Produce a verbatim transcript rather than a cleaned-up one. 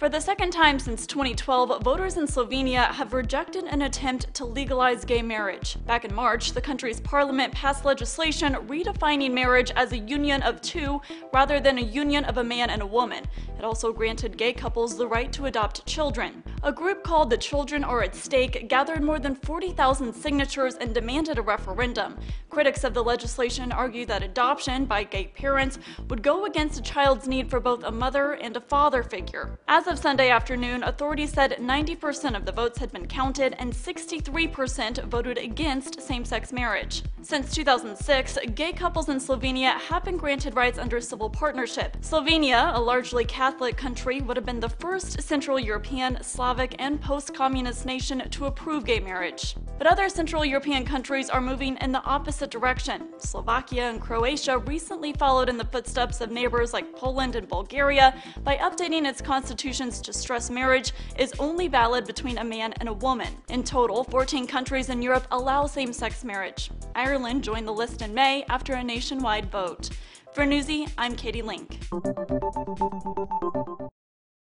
For the second time since twenty twelve, voters in Slovenia have rejected an attempt to legalize gay marriage. Back in March, the country's parliament passed legislation redefining marriage as a union of two rather than a union of a man and a woman. It also granted gay couples the right to adopt children. A group called The Children Are at Stake gathered more than forty thousand signatures and demanded a referendum. Critics of the legislation argue that adoption by gay parents would go against a child's need for both a mother and a father figure. As of Sunday afternoon, authorities said ninety percent of the votes had been counted and sixty-three percent voted against same-sex marriage. Since two thousand six, gay couples in Slovenia have been granted rights under civil partnership. Slovenia, a largely Catholic country, would have been the first Central European, Slavic, and post-communist nation to approve gay marriage. But other Central European countries are moving in the opposite direction. Slovakia and Croatia recently followed in the footsteps of neighbors like Poland and Bulgaria by updating its constitutions to stress marriage is only valid between a man and a woman. In total, fourteen countries in Europe allow same-sex marriage. Ireland joined the list in May after a nationwide vote. For Newsy, I'm Katie Link.